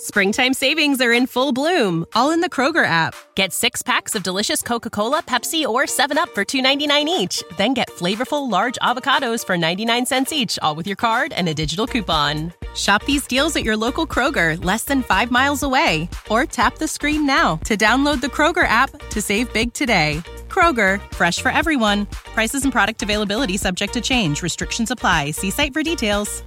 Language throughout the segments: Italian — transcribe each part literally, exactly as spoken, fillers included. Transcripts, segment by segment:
Springtime savings are in full bloom, all in the Kroger app. Get six packs of delicious Coca-Cola, Pepsi, or seven up for two ninety-nine each. Then get flavorful large avocados for ninety-nine cents each, all with your card and a digital coupon. Shop these deals at your local Kroger, less than five miles away. Or tap the screen now to download the Kroger app to save big today. Kroger, fresh for everyone. Prices and product availability subject to change. Restrictions apply. See site for details.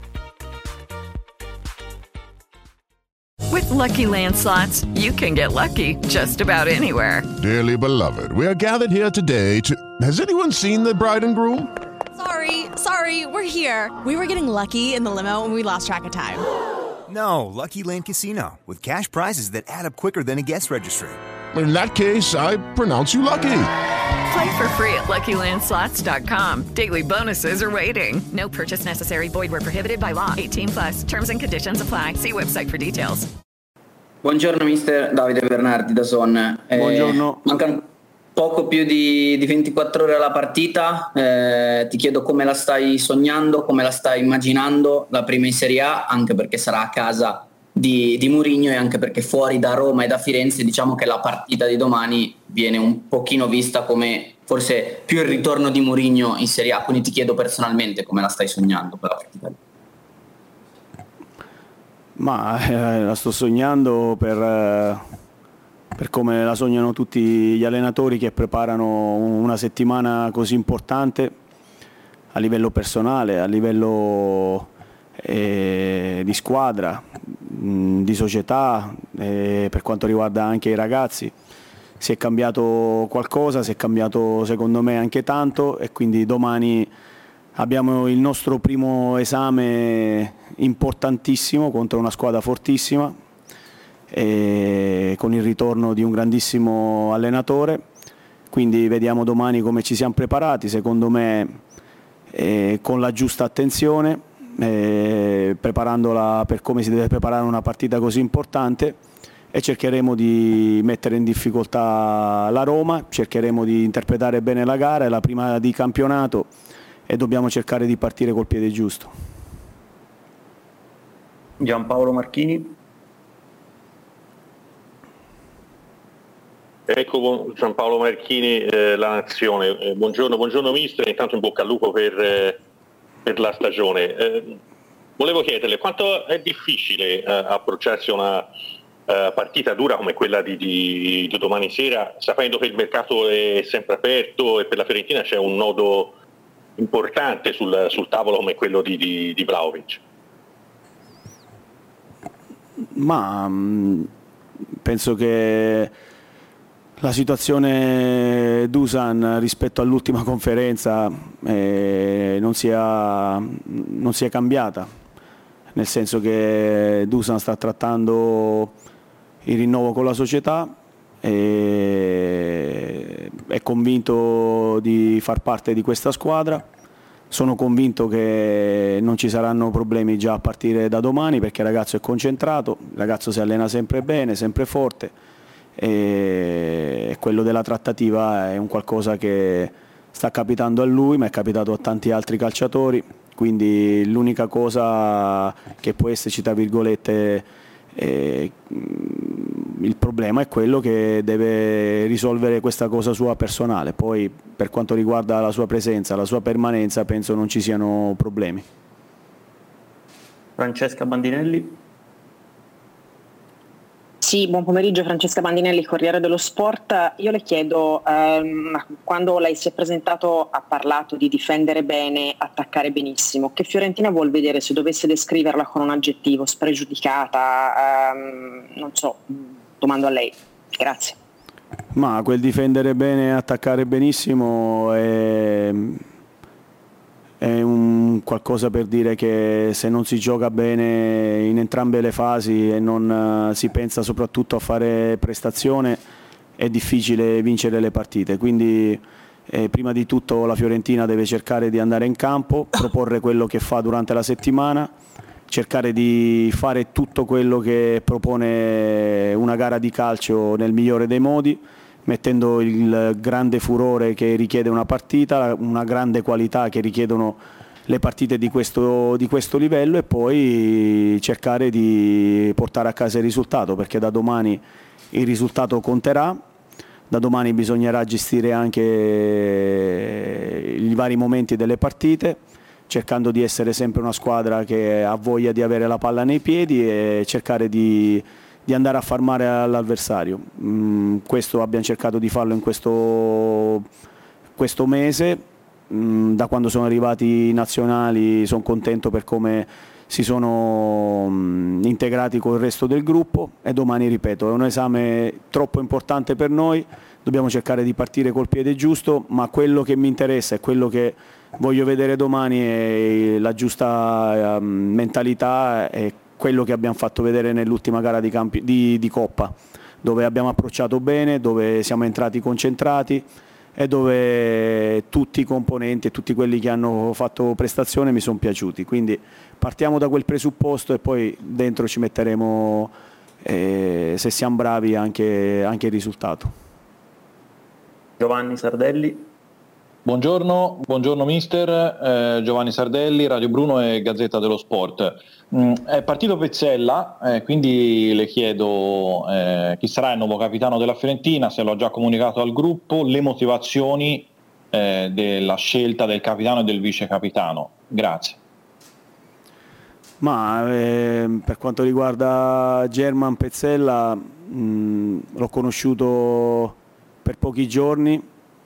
With Lucky Land Slots, you can get lucky just about anywhere. Dearly beloved, we are gathered here today to... Has anyone seen the bride and groom? Sorry, sorry, we're here. We were getting lucky in the limo and we lost track of time. No, Lucky Land Casino, with cash prizes that add up quicker than a guest registry. In that case, I pronounce you lucky. Play for free at Lucky Land Slots dot com. Daily bonuses are waiting. No purchase necessary. Void where prohibited by law. eighteen plus. Terms and conditions apply. See website for details. Buongiorno mister Davide Bernardi da Son. Eh, Buongiorno. Mancano poco più di, di ventiquattro ore alla partita. Eh, ti chiedo come la stai sognando, come la stai immaginando la prima in Serie A, anche perché sarà a casa di, di Mourinho e anche perché fuori da Roma e da Firenze diciamo che la partita di domani viene un pochino vista come forse più il ritorno di Mourinho in Serie A, quindi ti chiedo personalmente come la stai sognando per la partita. Ma eh, la sto sognando per, eh, per come la sognano tutti gli allenatori che preparano una settimana così importante a livello personale, a livello eh, di squadra, mh, di società, eh, per quanto riguarda anche i ragazzi. Si è cambiato qualcosa, si è cambiato secondo me anche tanto e quindi domani abbiamo il nostro primo esame importantissimo contro una squadra fortissima e con il ritorno di un grandissimo allenatore, quindi vediamo domani come ci siamo preparati, secondo me eh, con la giusta attenzione, eh, preparandola per come si deve preparare una partita così importante e cercheremo di mettere in difficoltà la Roma, cercheremo di interpretare bene la gara, è la prima di campionato e dobbiamo cercare di partire col piede giusto. Giampaolo Marchini. Ecco Giampaolo Marchini, eh, La Nazione. Eh, buongiorno, buongiorno mister, intanto in bocca al lupo per, eh, per la stagione. Eh, volevo chiederle quanto è difficile eh, approcciarsi a una eh, partita dura come quella di, di, di domani sera, sapendo che il mercato è sempre aperto e per la Fiorentina c'è un nodo importante sul, sul tavolo come quello di, di, di Vlahovic. Ma mh, penso che la situazione Dusan rispetto all'ultima conferenza eh, non sia, non sia cambiata, nel senso che Dusan sta trattando il rinnovo con la società e è convinto di far parte di questa squadra. Sono convinto che non ci saranno problemi già a partire da domani perché il ragazzo è concentrato, il ragazzo si allena sempre bene, sempre forte e quello della trattativa è un qualcosa che sta capitando a lui ma è capitato a tanti altri calciatori, quindi l'unica cosa che può esserci tra virgolette eh, il problema è quello che deve risolvere questa cosa sua personale, poi per quanto riguarda la sua presenza, la sua permanenza penso non ci siano problemi. Francesca Bandinelli. Sì, buon pomeriggio, Francesca Bandinelli, Corriere dello Sport. Io le chiedo, ehm, quando lei si è presentato ha parlato di difendere bene, attaccare benissimo. Che Fiorentina vuol vedere se dovesse descriverla con un aggettivo? Spregiudicata? Ehm, non so, domando a lei. Grazie. Ma quel difendere bene e attaccare benissimo è, è un qualcosa per dire che se non si gioca bene in entrambe le fasi e non uh, si pensa soprattutto a fare prestazione è difficile vincere le partite, quindi eh, prima di tutto la Fiorentina deve cercare di andare in campo, proporre quello che fa durante la settimana, cercare di fare tutto quello che propone una gara di calcio nel migliore dei modi, mettendo il grande furore che richiede una partita, una grande qualità che richiedono le partite di questo, di questo livello e poi cercare di portare a casa il risultato, perché da domani il risultato conterà, da domani bisognerà gestire anche i vari momenti delle partite, cercando di essere sempre una squadra che ha voglia di avere la palla nei piedi e cercare di, di andare a far male all'avversario. Mm, questo abbiamo cercato di farlo in questo, questo mese, mm, da quando sono arrivati i nazionali sono contento per come si sono mm, integrati con il resto del gruppo e domani, ripeto, è un esame troppo importante per noi, dobbiamo cercare di partire col piede giusto, ma quello che mi interessa e quello che voglio vedere domani è la giusta um, mentalità e quello che abbiamo fatto vedere nell'ultima gara di, campi- di, di Coppa, dove abbiamo approcciato bene, dove siamo entrati concentrati e dove tutti i componenti e tutti quelli che hanno fatto prestazione mi sono piaciuti. Quindi partiamo da quel presupposto e poi dentro ci metteremo, eh, se siamo bravi, anche, anche il risultato. Giovanni Sardelli. Buongiorno, buongiorno mister, eh, Giovanni Sardelli, Radio Bruno e Gazzetta dello Sport. Mm, è partito Pezzella, eh, quindi le chiedo eh, chi sarà il nuovo capitano della Fiorentina, se lo ha già comunicato al gruppo, le motivazioni eh, della scelta del capitano e del vice capitano. Grazie. Ma eh, per quanto riguarda German Pezzella, mh, l'ho conosciuto per pochi giorni,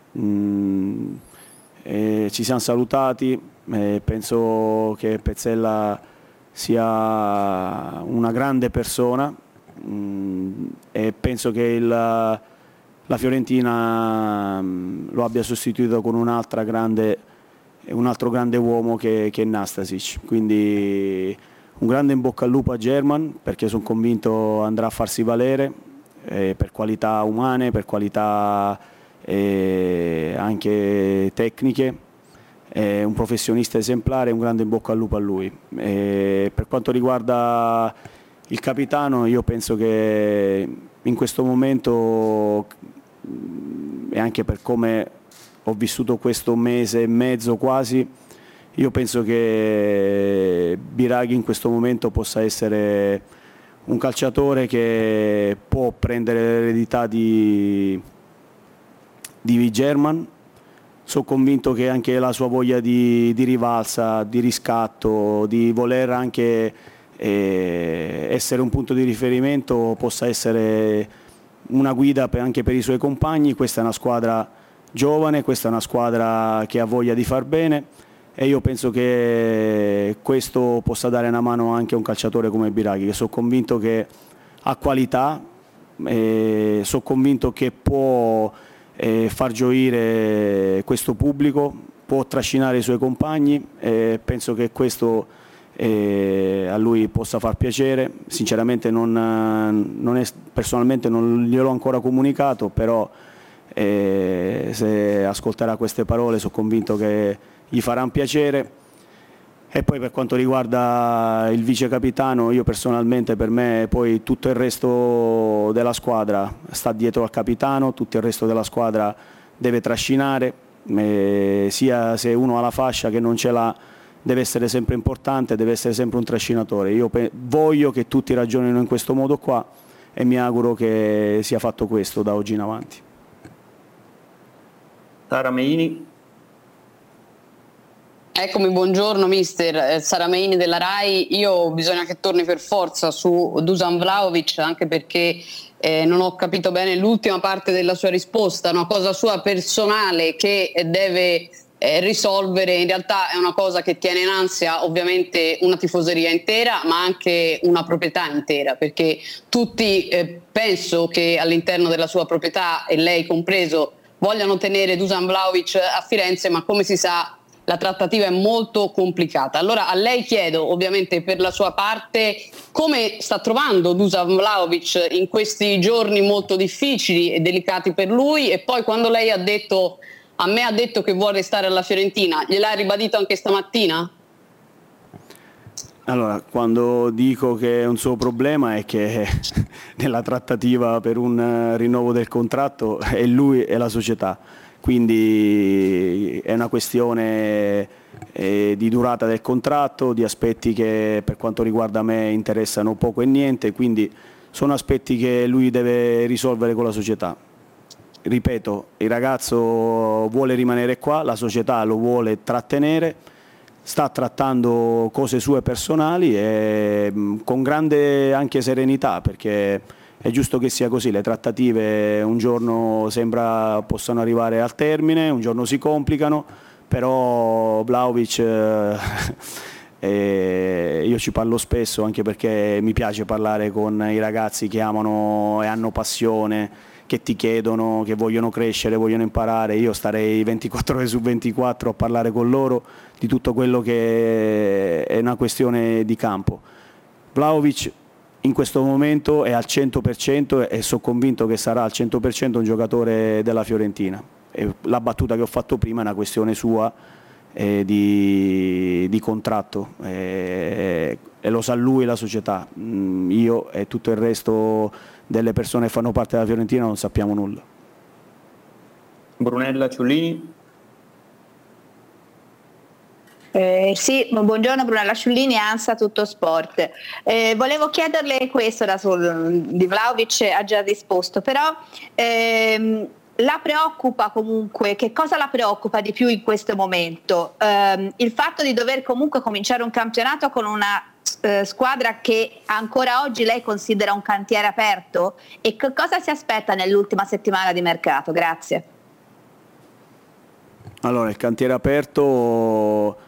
mh, e ci siamo salutati, e penso che Pezzella sia una grande persona, mh, e penso che il, la Fiorentina mh, lo abbia sostituito con un'altra grande, un altro grande uomo che, che è Nastasic. Quindi un grande in bocca al lupo a German, perché sono convinto andrà a farsi valere eh, per qualità umane, per qualità eh, anche tecniche. È un professionista esemplare, un grande in bocca al lupo a lui. E per quanto riguarda il capitano, io penso che in questo momento, e anche per come ho vissuto questo mese e mezzo quasi, io penso che Biraghi in questo momento possa essere un calciatore che può prendere l'eredità di, di German. Sono convinto che anche la sua voglia di, di rivalsa, di riscatto, di voler anche eh, essere un punto di riferimento possa essere una guida per, anche per i suoi compagni. Questa è una squadra giovane, questa è una squadra che ha voglia di far bene e io penso che questo possa dare una mano anche a un calciatore come Biraghi, che sono convinto che ha qualità, e sono convinto che può eh, far gioire questo pubblico, può trascinare i suoi compagni e penso che questo eh, a lui possa far piacere. Sinceramente non, non è, personalmente non gliel'ho ancora comunicato, però e se ascolterà queste parole sono convinto che gli faranno piacere. E poi per quanto riguarda il vice capitano, io personalmente, per me poi tutto il resto della squadra sta dietro al capitano, tutto il resto della squadra deve trascinare, eh, sia se uno ha la fascia che non ce l'ha, deve essere sempre importante, deve essere sempre un trascinatore. Io pe- voglio che tutti ragionino in questo modo qua e mi auguro che sia fatto questo da oggi in avanti. Sara Meini. Eccomi, buongiorno mister, Sara Meini della Rai. Io bisogna che torni per forza su Dusan Vlahovic, anche perché eh, non ho capito bene l'ultima parte della sua risposta, una cosa sua personale che deve eh, risolvere. In realtà è una cosa che tiene in ansia ovviamente una tifoseria intera, ma anche una proprietà intera, perché tutti eh, penso che all'interno della sua proprietà, e lei compreso, vogliano tenere Dusan Vlahovic a Firenze, ma come si sa la trattativa è molto complicata. Allora a lei chiedo, ovviamente per la sua parte, come sta trovando Dusan Vlahovic in questi giorni molto difficili e delicati per lui, e poi quando lei ha detto, a me ha detto che vuole restare alla Fiorentina, gliel'ha ribadito anche stamattina? Allora, quando dico che è un suo problema è che nella trattativa per un rinnovo del contratto è lui e la società. quindi è una questione eh, di durata del contratto, di aspetti che per quanto riguarda me interessano poco e niente, quindi sono aspetti che lui deve risolvere con la società. Ripeto, il ragazzo vuole rimanere qua, la società lo vuole trattenere, sta trattando cose sue personali e con grande anche serenità, perché è giusto che sia così, le trattative un giorno sembra possano arrivare al termine, un giorno si complicano, però Vlahovic, eh, io ci parlo spesso anche perché mi piace parlare con i ragazzi che amano e hanno passione, che ti chiedono, che vogliono crescere, vogliono imparare, io starei ventiquattro ore su ventiquattro a parlare con loro di tutto quello che è una questione di campo. Vlahovic in questo momento è al cento per cento e sono convinto che sarà al cento per cento un giocatore della Fiorentina. E la battuta che ho fatto prima è una questione sua eh, di, di contratto eh, e lo sa lui e la società. Mm, io e tutto il resto delle persone che fanno parte della Fiorentina non sappiamo nulla. Brunella Ciullini. Eh, sì, buongiorno, Brunella Ciullini, ANSA Tutto Sport. Eh, volevo chiederle questo, da sul, di Vlahovic ha già risposto, però ehm, la preoccupa comunque, che cosa la preoccupa di più in questo momento? Eh, il fatto di dover comunque cominciare un campionato con una eh, squadra che ancora oggi lei considera un cantiere aperto, e che cosa si aspetta nell'ultima settimana di mercato? Grazie. Allora, il cantiere aperto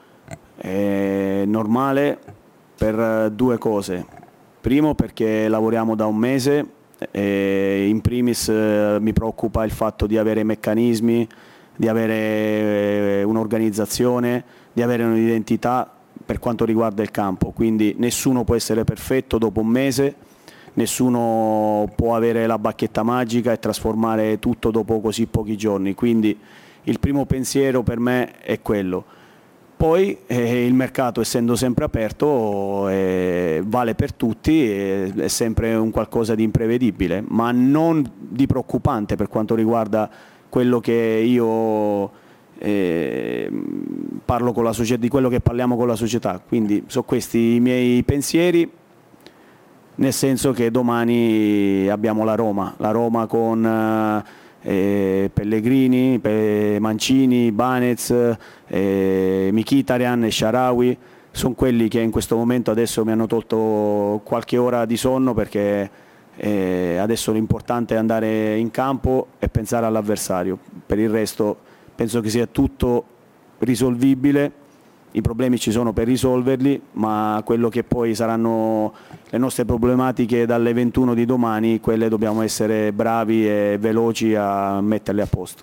è normale per due cose. Primo, perché lavoriamo da un mese e in primis eh, mi preoccupa il fatto di avere meccanismi, di avere eh, un'organizzazione, di avere un'identità per quanto riguarda il campo, quindi nessuno può essere perfetto dopo un mese, nessuno può avere la bacchetta magica e trasformare tutto dopo così pochi giorni, quindi il primo pensiero per me è quello. Poi eh, il mercato, essendo sempre aperto, eh, vale per tutti, eh, è sempre un qualcosa di imprevedibile, ma non di preoccupante per quanto riguarda quello che io eh, parlo con la società, di quello che parliamo con la società. Quindi sono questi i miei pensieri, nel senso che domani abbiamo la Roma, la Roma con eh, Eh, Pellegrini, Pe- Mancini, Banez, eh, Mkhitaryan e Shaarawy, sono quelli che in questo momento adesso mi hanno tolto qualche ora di sonno, perché eh, adesso l'importante è andare in campo e pensare all'avversario. Per il resto penso che sia tutto risolvibile, i problemi ci sono per risolverli, ma quello che poi saranno le nostre problematiche dalle ventuno di domani, quelle dobbiamo essere bravi e veloci a metterle a posto.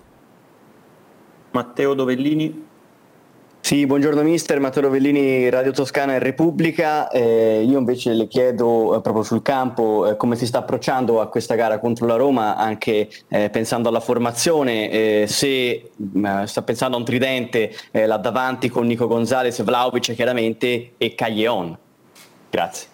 Matteo Dovellini. Sì, buongiorno mister, Matteo Dovellini, Radio Toscana e Repubblica. Eh, io invece le chiedo eh, proprio sul campo eh, come si sta approcciando a questa gara contro la Roma, anche eh, pensando alla formazione, eh, se mh, sta pensando a un tridente eh, là davanti con Nico Gonzalez, Vlahovic chiaramente e Callejon. Grazie.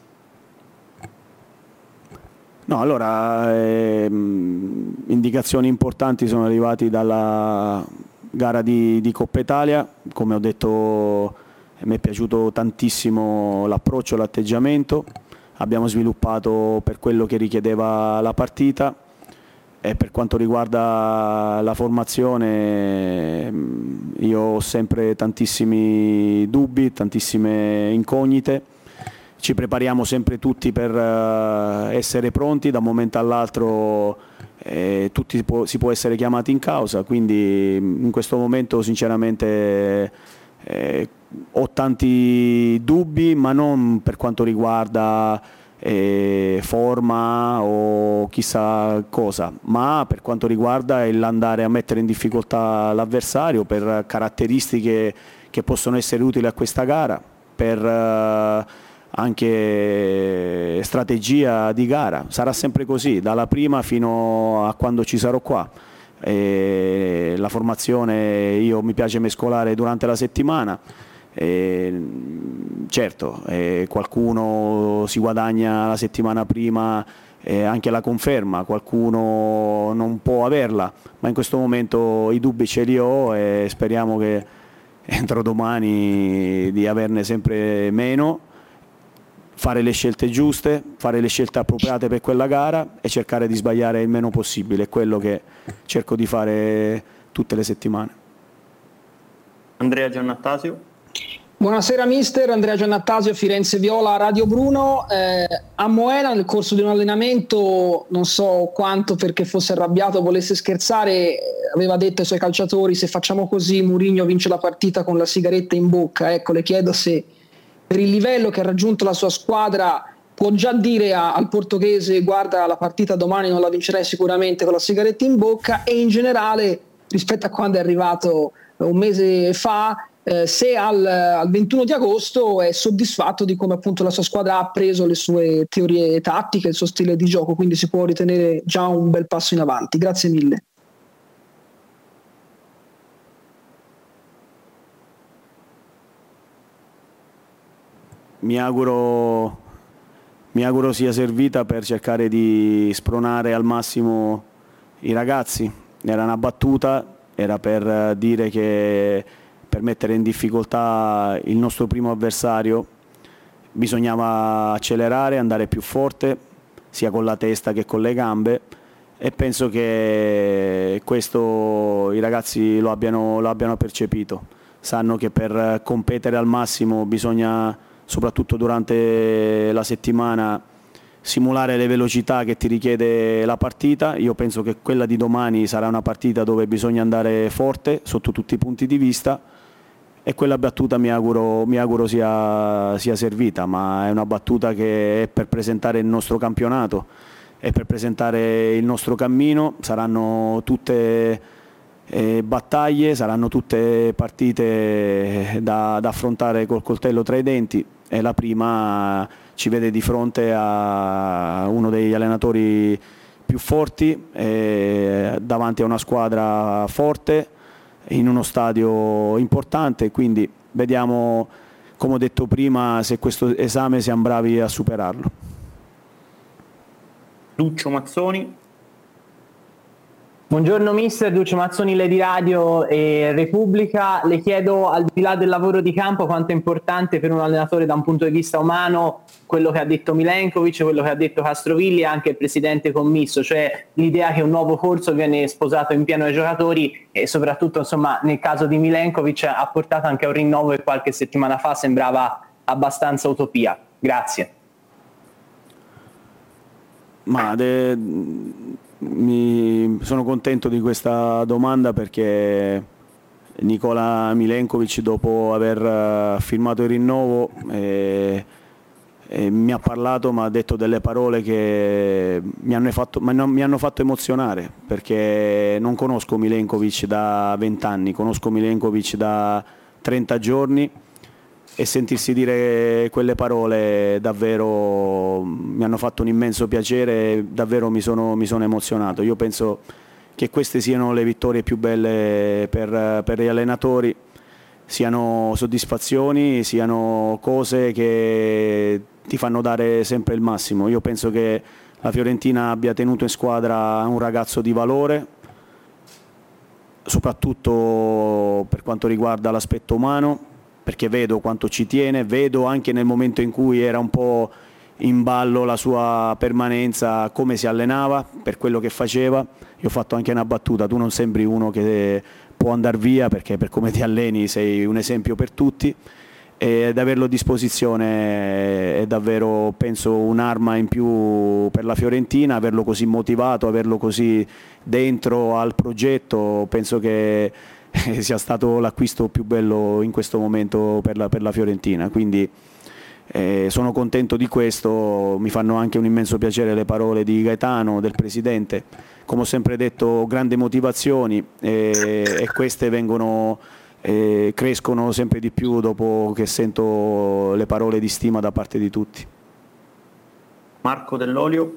No, allora, ehm, indicazioni importanti sono arrivate dalla gara di, di Coppa Italia. Come ho detto, mi è piaciuto tantissimo l'approccio, l'atteggiamento, abbiamo sviluppato per quello che richiedeva la partita, e per quanto riguarda la formazione io ho sempre tantissimi dubbi, tantissime incognite. Ci prepariamo sempre tutti per essere pronti, da un momento all'altro eh, tutti si può, si può essere chiamati in causa, quindi in questo momento sinceramente eh, ho tanti dubbi, ma non per quanto riguarda eh, forma o chissà cosa, ma per quanto riguarda l'andare a mettere in difficoltà l'avversario per caratteristiche che possono essere utili a questa gara, per eh, anche strategia di gara. Sarà sempre così, dalla prima fino a quando ci sarò qua. E la formazione io mi piace mescolare durante la settimana. E certo, eh, qualcuno si guadagna la settimana prima eh, anche la conferma, qualcuno non può averla, ma in questo momento i dubbi ce li ho e speriamo che entro domani di averne sempre meno, fare le scelte giuste, fare le scelte appropriate per quella gara e cercare di sbagliare il meno possibile, è quello che cerco di fare tutte le settimane. Andrea Giannattasio. Buonasera mister, Andrea Giannattasio, Firenze Viola, Radio Bruno. Eh, a Moena nel corso di un allenamento, non so quanto perché fosse arrabbiato o volesse scherzare, aveva detto ai suoi calciatori: se facciamo così Mourinho vince la partita con la sigaretta in bocca. Ecco, le chiedo se per il livello che ha raggiunto la sua squadra può già dire a, al portoghese: guarda, la partita domani non la vincerai sicuramente con la sigaretta in bocca, e in generale rispetto a quando è arrivato un mese fa, Eh, se al, al ventuno di agosto è soddisfatto di come appunto la sua squadra ha preso le sue teorie tattiche, il suo stile di gioco, quindi si può ritenere già un bel passo in avanti. Grazie mille. Mi auguro, mi auguro sia servita per cercare di spronare al massimo i ragazzi. Era una battuta, era per dire che per mettere in difficoltà il nostro primo avversario bisognava accelerare, andare più forte, sia con la testa che con le gambe, e penso che questo i ragazzi lo abbiano, lo abbiano percepito. Sanno che per competere al massimo bisogna, soprattutto durante la settimana, simulare le velocità che ti richiede la partita. Io penso che quella di domani sarà una partita dove bisogna andare forte sotto tutti i punti di vista, e quella battuta mi auguro, mi auguro sia, sia servita, ma è una battuta che è per presentare il nostro campionato, è per presentare il nostro cammino. Saranno tutte eh, battaglie, saranno tutte partite da, da affrontare col coltello tra i denti, e la prima ci vede di fronte a uno degli allenatori più forti, eh, davanti a una squadra forte, in uno stadio importante, quindi vediamo, come ho detto prima, se questo esame siamo bravi a superarlo. Duccio Mazzoni. Buongiorno mister, Duccio Mazzoni, Lady Radio e Repubblica. Le chiedo, al di là del lavoro di campo, quanto è importante per un allenatore da un punto di vista umano quello che ha detto Milenkovic, quello che ha detto Castrovilli e anche il presidente commisso, cioè l'idea che un nuovo corso viene sposato in pieno ai giocatori, e soprattutto, insomma, nel caso di Milenkovic ha portato anche a un rinnovo che qualche settimana fa sembrava abbastanza utopia. Grazie. Ma de... mi sono contento di questa domanda, perché Nikola Milenkovic, dopo aver firmato il rinnovo, eh, eh, mi ha parlato, mi ha detto delle parole che mi hanno fatto, mi hanno fatto emozionare, perché non conosco Milenkovic da vent'anni, conosco Milenkovic da trenta giorni, e sentirsi dire quelle parole davvero mi hanno fatto un immenso piacere, davvero mi sono, mi sono emozionato. Io penso che queste siano le vittorie più belle per, per gli allenatori, siano soddisfazioni, siano cose che ti fanno dare sempre il massimo. Io penso che la Fiorentina abbia tenuto in squadra un ragazzo di valore, soprattutto per quanto riguarda l'aspetto umano, perché vedo quanto ci tiene, vedo anche nel momento in cui era un po' in ballo la sua permanenza, come si allenava, per quello che faceva. Io ho fatto anche una battuta: tu non sembri uno che può andare via, perché per come ti alleni sei un esempio per tutti, e ad averlo a disposizione è davvero, penso, un'arma in più per la Fiorentina. Averlo così motivato, averlo così dentro al progetto, penso che sia stato l'acquisto più bello in questo momento per la, per la Fiorentina, quindi eh, sono contento di questo. Mi fanno anche un immenso piacere le parole di Gaetano, del presidente. Come ho sempre detto, grandi motivazioni, eh, e queste vengono, eh, crescono sempre di più dopo che sento le parole di stima da parte di tutti. Marco Dell'Olio.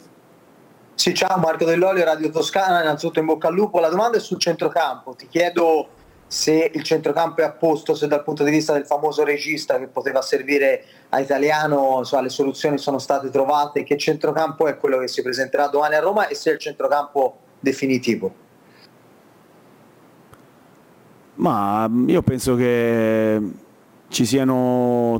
Sì, ciao, Marco Dell'Olio, Radio Toscana. Innanzitutto in bocca al lupo. La domanda è sul centrocampo. Ti chiedo se il centrocampo è a posto, se dal punto di vista del famoso regista che poteva servire a Italiano, insomma, le soluzioni sono state trovate, che centrocampo è quello che si presenterà domani a Roma e se è il centrocampo definitivo. Ma io penso che ci siano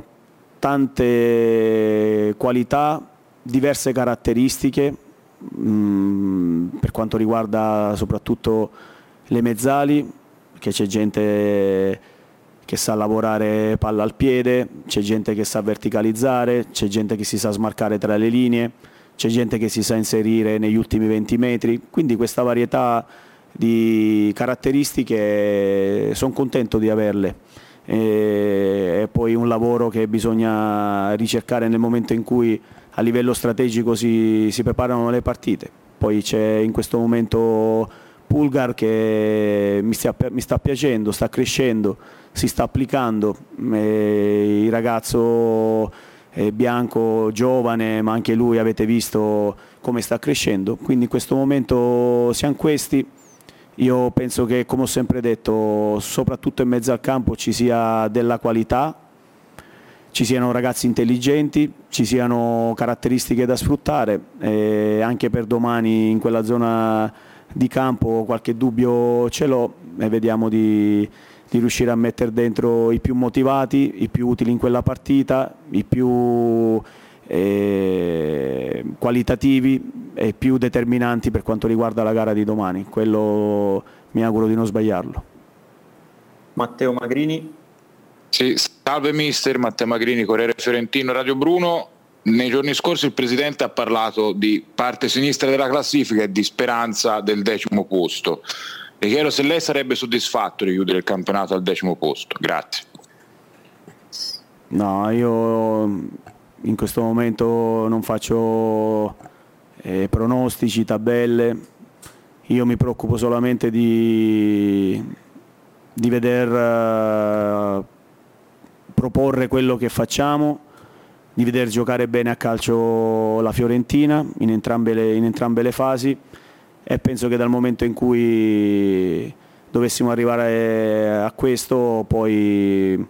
tante qualità, diverse caratteristiche mh, per quanto riguarda soprattutto le mezzali, che c'è gente che sa lavorare palla al piede, c'è gente che sa verticalizzare, c'è gente che si sa smarcare tra le linee, c'è gente che si sa inserire negli ultimi venti metri, quindi questa varietà di caratteristiche sono contento di averle. E, è poi un lavoro che bisogna ricercare nel momento in cui a livello strategico si, si preparano le partite. Poi c'è in questo momento Pulgar che mi sta, mi sta piacendo, sta crescendo, si sta applicando, e il ragazzo è bianco, giovane, ma anche lui avete visto come sta crescendo, quindi in questo momento siamo questi. Io penso che, come ho sempre detto, soprattutto in mezzo al campo ci sia della qualità, ci siano ragazzi intelligenti, ci siano caratteristiche da sfruttare, e anche per domani in quella zona di campo qualche dubbio ce l'ho e vediamo di, di riuscire a mettere dentro i più motivati, i più utili in quella partita, i più eh, qualitativi e più determinanti per quanto riguarda la gara di domani. Quello mi auguro di non sbagliarlo. Matteo Magrini. Sì, salve mister, Matteo Magrini, Corriere Fiorentino, Radio Bruno. Nei giorni scorsi il Presidente ha parlato di parte sinistra della classifica e di speranza del decimo posto. Le chiedo se lei sarebbe soddisfatto di chiudere il campionato al decimo posto. Grazie. No, io in questo momento non faccio eh, pronostici, tabelle. Io mi preoccupo solamente di, di veder uh, proporre quello che facciamo, di vedere giocare bene a calcio la Fiorentina in entrambe le, in entrambe le fasi, e penso che dal momento in cui dovessimo arrivare a questo poi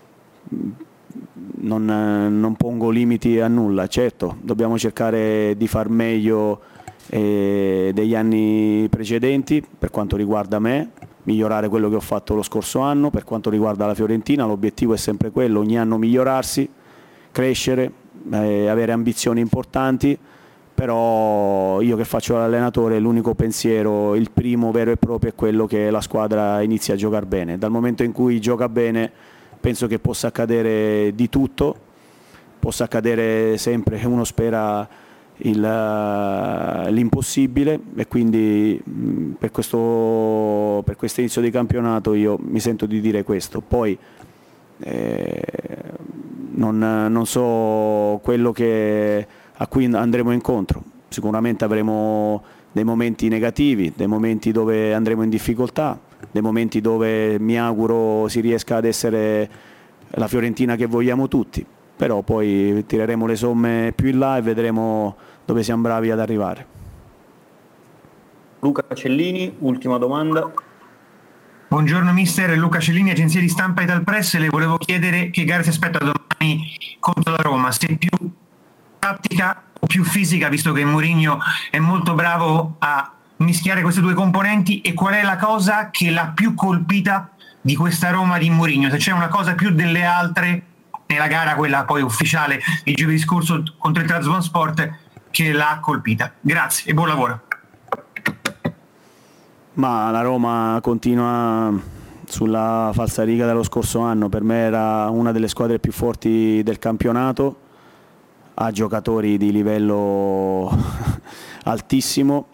non, non pongo limiti a nulla. Certo, dobbiamo cercare di far meglio eh, degli anni precedenti per quanto riguarda me, migliorare quello che ho fatto lo scorso anno. Per quanto riguarda la Fiorentina l'obiettivo è sempre quello, ogni anno migliorarsi, crescere, eh, avere ambizioni importanti, però io che faccio l'allenatore l'unico pensiero, il primo vero e proprio, è quello che la squadra inizi a giocare bene. Dal momento in cui gioca bene penso che possa accadere di tutto, possa accadere sempre, uno spera il, l'impossibile, e quindi per questo, per questo inizio di campionato io mi sento di dire questo. Poi eh, non, non so quello che, a cui andremo incontro, sicuramente avremo dei momenti negativi, dei momenti dove andremo in difficoltà, dei momenti dove mi auguro si riesca ad essere la Fiorentina che vogliamo tutti, però poi tireremo le somme più in là e vedremo dove siamo bravi ad arrivare. Luca Cellini, ultima domanda. Buongiorno mister, Luca Cellini, agenzia di stampa Italpress. Le volevo chiedere che gara si aspetta domani contro la Roma, se più tattica o più fisica, visto che Mourinho è molto bravo a mischiare queste due componenti, e qual è la cosa che l'ha più colpita di questa Roma di Mourinho, se c'è una cosa più delle altre nella gara, quella poi ufficiale di giovedì scorso contro il Trabzonspor, che l'ha colpita. Grazie e buon lavoro. Ma la Roma continua sulla falsariga dello scorso anno, per me era una delle squadre più forti del campionato, ha giocatori di livello altissimo,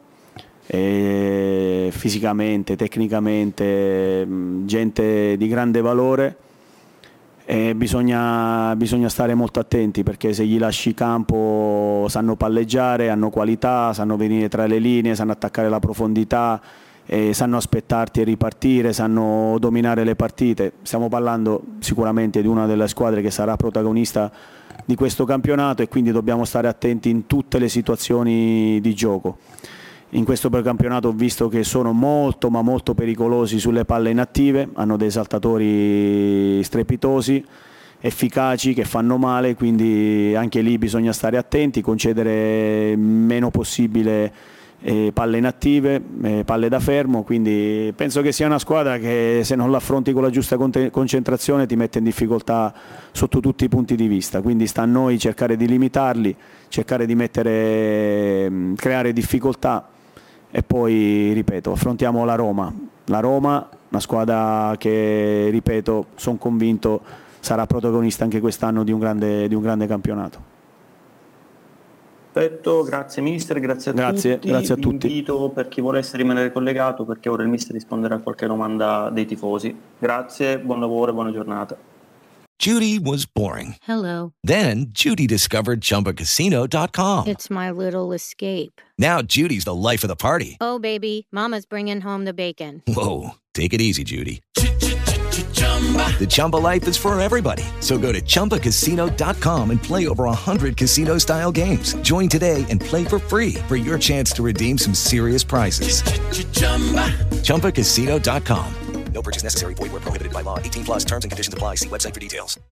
e fisicamente, tecnicamente, gente di grande valore, e bisogna, bisogna stare molto attenti, perché se gli lasci campo sanno palleggiare, hanno qualità, sanno venire tra le linee, sanno attaccare la profondità, e sanno aspettarti e ripartire, sanno dominare le partite. Stiamo parlando sicuramente di una delle squadre che sarà protagonista di questo campionato, e quindi dobbiamo stare attenti in tutte le situazioni di gioco. in questo precampionato ho visto che sono molto ma molto pericolosi sulle palle inattive, hanno dei saltatori strepitosi, efficaci, che fanno male, quindi anche lì bisogna stare attenti, concedere meno possibile eh, palle inattive, eh, palle da fermo, quindi penso che sia una squadra che se non l'affronti con la giusta concentrazione ti mette in difficoltà sotto tutti i punti di vista, quindi sta a noi cercare di limitarli, cercare di mettere, creare difficoltà e poi, ripeto, affrontiamo la Roma. La Roma, una squadra che, ripeto, sono convinto sarà protagonista anche quest'anno di un grande, di un grande campionato. Perfetto, grazie mister, grazie a grazie, tutti. Grazie a tutti. Invito per chi volesse rimanere collegato, perché ora il mister risponderà a qualche domanda dei tifosi. Grazie, buon lavoro e buona giornata. Judy was boring. Hello. Then Judy discovered Chumba Casino dot com. It's my little escape. Now Judy's the life of the party. Oh, baby, mama's bringing home the bacon. Whoa, take it easy, Judy. The Chumba life is for everybody. So go to Chumba Casino dot com and play over one hundred casino-style games. Join today and play for free for your chance to redeem some serious prizes. Chumba Casino dot com. No purchase necessary. Void where prohibited by law. eighteen plus terms and conditions apply. See website for details.